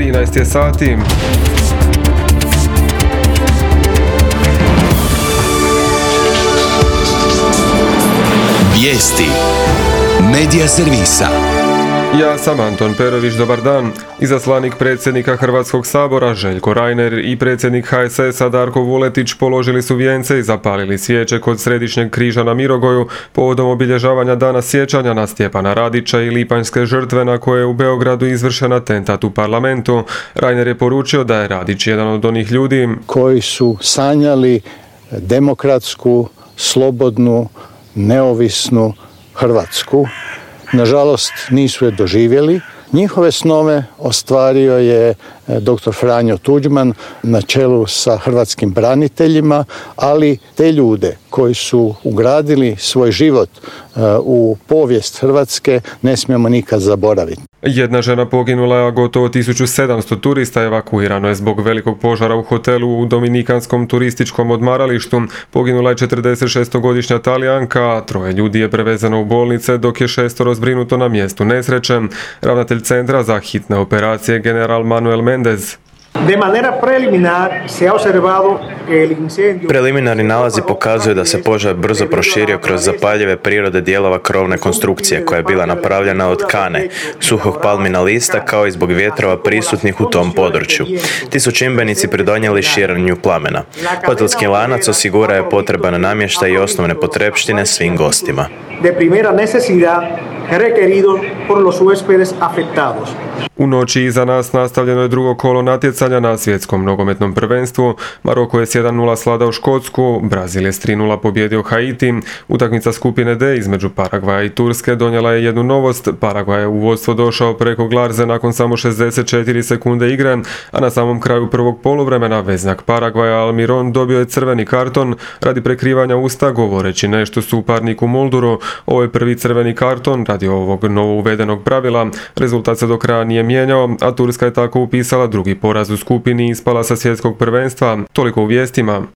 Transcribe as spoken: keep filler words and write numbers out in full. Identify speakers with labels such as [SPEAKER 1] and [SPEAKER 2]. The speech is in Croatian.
[SPEAKER 1] trinaest je sati.
[SPEAKER 2] Vijesti Medija servisa.
[SPEAKER 1] Ja sam Anton Perović, dobar dan. Izaslanik predsjednika Hrvatskog sabora Željko Reiner i predsjednik H S S-a Darko Vuletić položili su vijence i zapalili svijeće kod Središnjeg križa na Mirogoju povodom obilježavanja dana sjećanja na Stjepana Radića i lipanjske žrtve na koje je u Beogradu izvršen atentat u parlamentu. Reiner je poručio da je Radić jedan od onih ljudi
[SPEAKER 3] koji su sanjali demokratsku, slobodnu, neovisnu Hrvatsku. Nažalost, nisu je doživjeli. Njihove snove ostvario je doktor Franjo Tuđman na čelu sa hrvatskim braniteljima, ali te ljude koji su ugradili svoj život u povijest Hrvatske ne smijemo nikad zaboraviti.
[SPEAKER 1] Jedna žena poginula je, a gotovo tisuću sedamsto turista evakuirano je zbog velikog požara u hotelu u Dominikanskom turističkom odmaralištu. Poginula je četrdesetšestogodišnja Talijanka, a troje ljudi je prevezeno u bolnice, dok je šestoro zbrinuto na mjestu nesreće. Ravnatelj Centra za hitne operacije general Manuel Mendez.
[SPEAKER 4] De manera preliminar se ha observado el incendio.
[SPEAKER 5] Preliminarni nalazi pokazuju da se požar brzo proširio kroz zapaljive prirode dijelova krovne konstrukcije koja je bila napravljena od kane, suhog palmina lista kao i zbog vjetrova prisutnih u tom području. Ti su čimbenici pridonijeli širenju plamena. Hotelski lanac osigurao je potreban namještaj i osnovne potrepštine svim gostima.
[SPEAKER 4] De primera necesidad requerido por los huéspedes afectados.
[SPEAKER 1] U noći iza nas nastavljeno je drugo kolo natjecanja na svjetskom nogometnom prvenstvu. Maroko je s jedan nula sladao Škotsku, Brazil je s tri nula pobjedio Haiti. Utakmica skupine D između Paragvaja i Turske donijela je jednu novost. Paragvaj je u vodstvo došao preko Glarze nakon samo šezdeset četiri sekunde igre, a na samom kraju prvog poluvremena veznak Paragvaja Almiron dobio je crveni karton radi prekrivanja usta govoreći nešto suparniku Mulduru. Ovo je prvi crveni karton radi ovog novo uvedenog pravila. Rezultat se do kraja nije mijenjao, a Turska je tako upisala drugi poraz u skupini i ispala sa svjetskog prvenstva. Toliko u vijestima.